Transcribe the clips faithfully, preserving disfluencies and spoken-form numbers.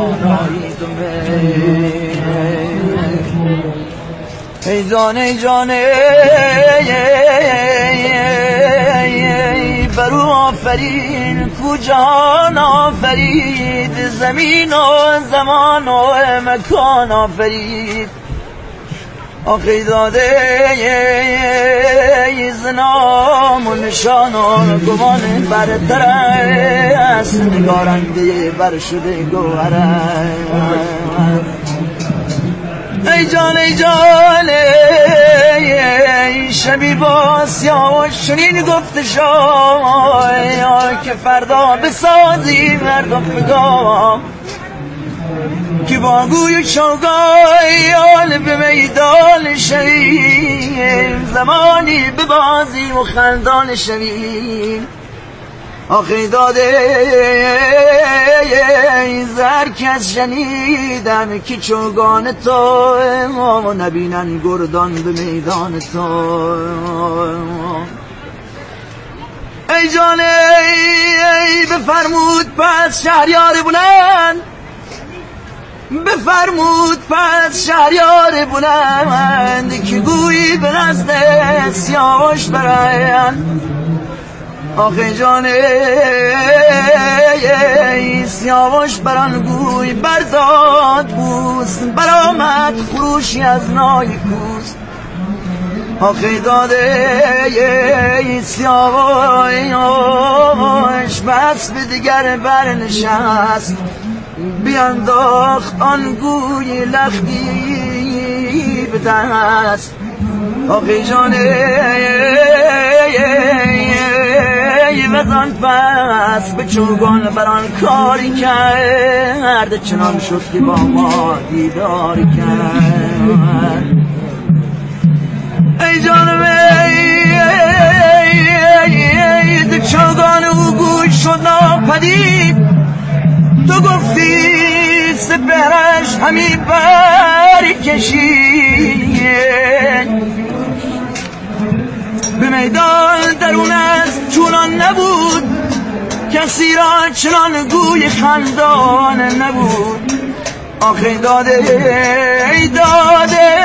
توانایی تو ای جان ای جان برو آفرین کو جهان آفرید زمین و زمان و مکان آفرید آخی داده زنام و نشان و گمان برتر است نگارنده بر شده گوهر ای جان ای جان ای شبی با سیاه و شنین گفت شای که فردا بسازی مردم بگاه که با گوی و چوگای به میدان شویم زمانی به بازی و خندان شویم آخی داده زر کس شنیدم که چوگان تو نبینن گردان به میدان تو ای جان ای بفرمود پس شهریار بلند بفرمود پس شهریار بلند که گویی به نزد سیاوش برند آخه جان ای سیاوش بران گوی برداد پوست برآمد خروشی از نای کوست آخه داده ای سیاوش بس به دیگر برنشست بیانداخت آن گوی لختی به دست آخه جان وزان پس به چوگان بران کاری کرد چنان شد که با ما دیداری کرد ای جانم ای دو چوگان او گوی شد ناپدید تو گفتی سپهرش همی بری کشید به میدان درون از چونان نبود کسی را چنان گوی خندان نبود آخه داده ای داده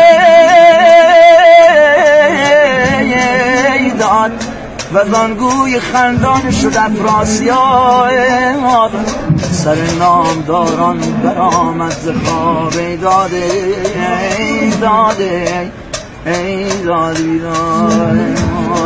ای داد و زانگوی خندان شد افراسیاب سر نامداران برآمد ز خواب ای داده ای داده ای دادی داده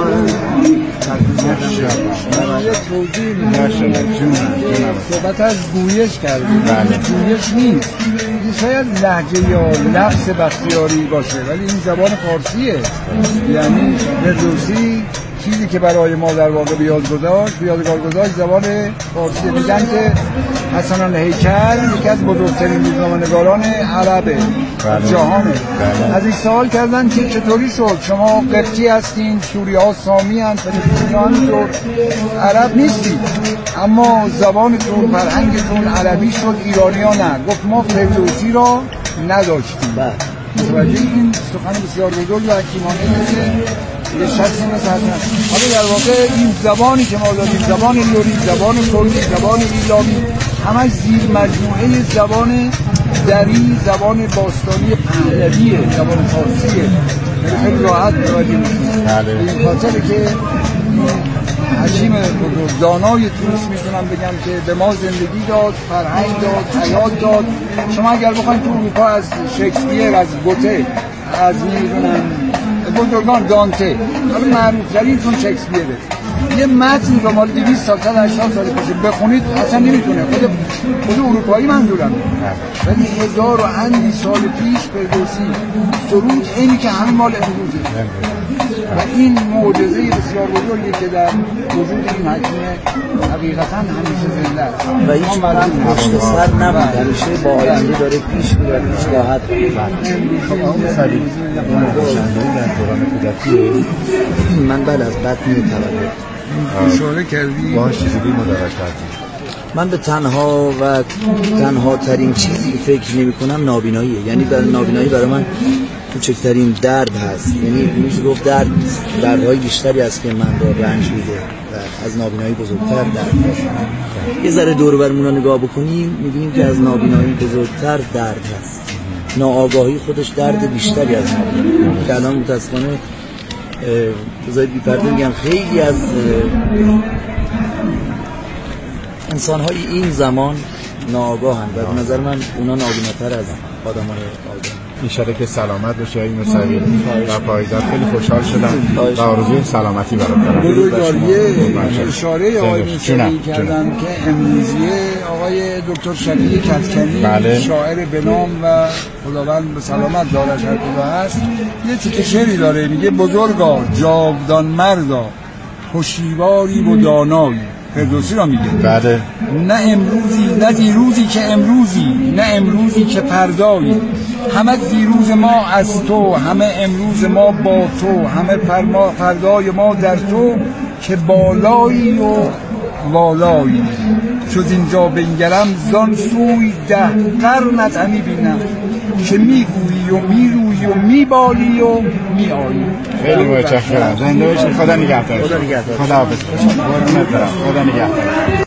یه توضیح میدم صحبت از گویش کردیم گویش نیست این شاید لهجه یا لفظ بختیاری باشه ولی این زبان فارسیه یعنی فردوسی چیزی که برای ما در واقع بیاد گذاشت بیادگار گذاشت زبان فارسی میگن که حسن هیکل یکی از بزرگترین روزنامه‌نگاران عربه جهانه از این سوال کردن که چطوری شد شما قبطی هستین سوریه ها سامی هستن فلسطینیان عرب نیستید اما زبانتون فرهنگتون عربی شد ایرانی ها نه گفت ما فردوسی را نداشتیم متوجه این سخن بسیار بزرگ و حکیمانه که یه شخصی مثل حسن حالا در واقع این زبانی که ما داریم زبان لوری زبان کردی زبان ایلامی همش زیر مجموعه زبان دری زبان باستانی پهلویه زبان فارسیه خیلی راحت متوجه میشید این خاطره که حکیم بزرگ دانای تونس میتونم بگم که به ما زندگی داد فرهنگ داد حیات داد شما اگر بخواید تو اروپا از شکسپیر از گوته از میدونم بزرگان دانته حالا معروف ترینتون شکسپیره یه متن رو مال دویست سال تا هشتاد سال پیش بخونید اصلا نمیتونه خود خود اروپایی منظورم ولی هزار و اندی سال پیش فردوسی سرود اینی که همه مال امروزه و این معجزه بسیار بزرگی که در وجود این حکیم حقیقتا همیشه زنده است و هیچ وقت پشت سر نبود همیشه با آینده داره پیش میره پیش راحت من بله از بطن تولد اشاره کردی باهاش چیزی بی مدرک کردی من به تنها و تنها ترین چیزی که فکر نمی کنم نابیناییه یعنی در نابینایی برای من کوچکترین درد هست یعنی میشه گفت درد دردهای بیشتری هست که من رو رنج میده و از نابینایی بزرگتر درد هست. یه ذره دور و برمون رو نگاه بکنیم می‌بینیم که از نابینایی بزرگتر درد هست. ناآگاهی خودش درد بیشتری از نابینایی که الان متاسفانه بذارید بی پرده میگم خیلی از انسان‌های این زمان ناآگاهند و به نظر من اونا نابیناتر از آدم‌های آگاه. انشالله که سلامت بشه این مصوی و پایدار. خیلی خوشحال شدم و آرزوی سلامتی برات دارم. بزرگواریه اشاره آقای موسوی کردم که امروزیه آقای دکتر شفیع کدکنی بله. شاعر به نام و خداوند به سلامت دارش هر کجا هست یه تیکه شعری داره میگه بزرگا جاودان مردا هوشیواری و دانایی. فردوسی را میگه بله. نه امروزی نه دیروزی که امروزی نه امروزی که پردایی همه دیروز ما از تو همه امروز ما با تو همه فرما فردای ما در تو که بالایی و والایی جز اینجا بنگرم زان سوی ده قرنت همی بینم که میگویی و میرویی و میبالی و میآیی. خیلی متشکرم. زنده باشید. خدا نگهدار. خدا نگهدار. خدا حافظ. خدا نگهدار.